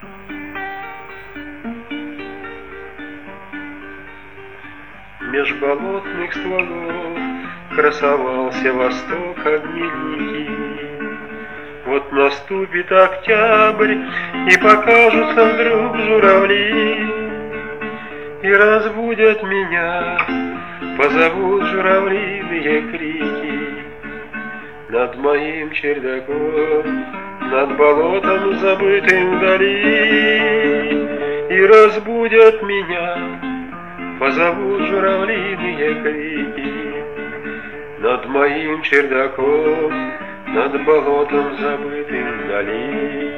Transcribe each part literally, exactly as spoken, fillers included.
Меж болотных стволов красовался восток огневики. Вот наступит октябрь, и покажутся вдруг журавли, и разбудят меня, позовут журавлиные крики. Над моим чердаком, над болотом забытым вдали, и разбудят меня, позовут журавлиные крики. Над моим чердаком, над болотом забытым вдали.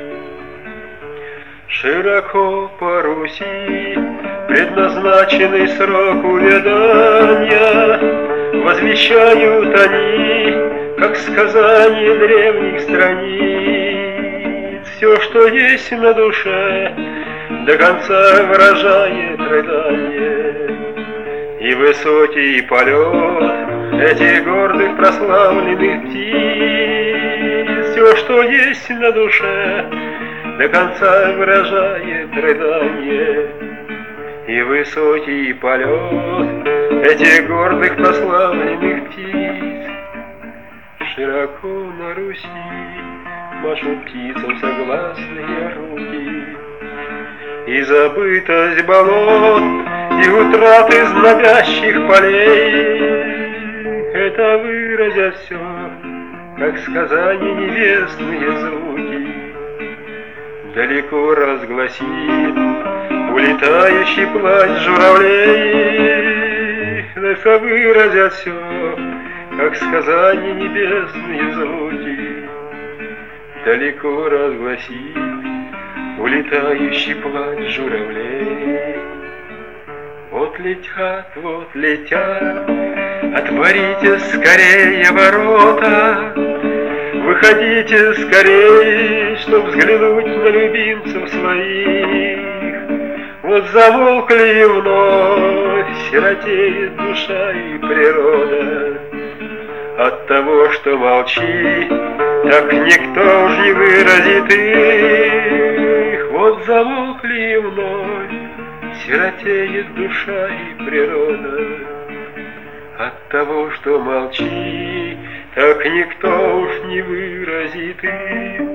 Широко по Руси предназначенный срок увядания возвещают они, как сказание древних страниц. Все, что есть на душе, до конца выражает рыдание. И высокий полет этих гордых прославленных птиц, все, что есть на душе, до конца выражает рыдание. И высокий полет этих гордых прославленных птиц. Широко на Руси машут птицам согласные руки. И забытость болот, и утраты знобящих полей, это выразят все, как сказания небесные звуки. Далеко разгласит улетающий плач журавлей, это выразят все, как сказания небесные звуки. Далеко разгласит улетающий плач журавлей. Вот летят, вот летят, отворите скорее ворота, выходите скорее, чтоб взглянуть на любимцев своих. Вот замолкли и вновь сиротеет душа и природа. От того, что молчит, так никто уж не выразит их. Вот замолкли и вновь сиротеет душа и природа. От того, что молчит, так никто уж не выразит их.